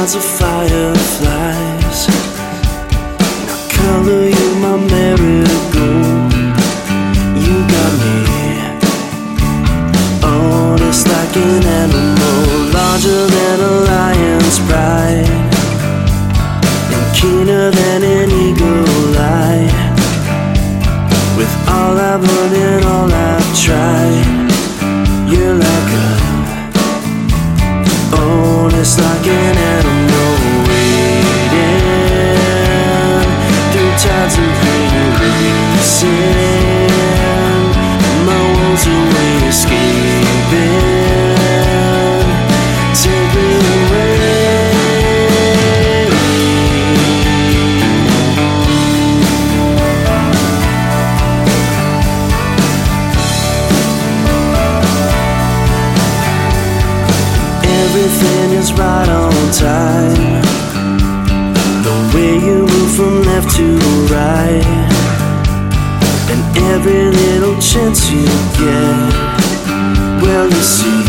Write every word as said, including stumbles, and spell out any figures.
clouds of fireflies. Now color you my marigold. You got me honest like an animal, larger than a lion's pride, and keener than an eagle eye. With all I've learned and all I've tried, you're like a honest like an animal, wading through tides of pain, releasing my wounds away, escaping. Take me away. Everything is right on time, the way you move from left to right, and every little chance you get, well, you see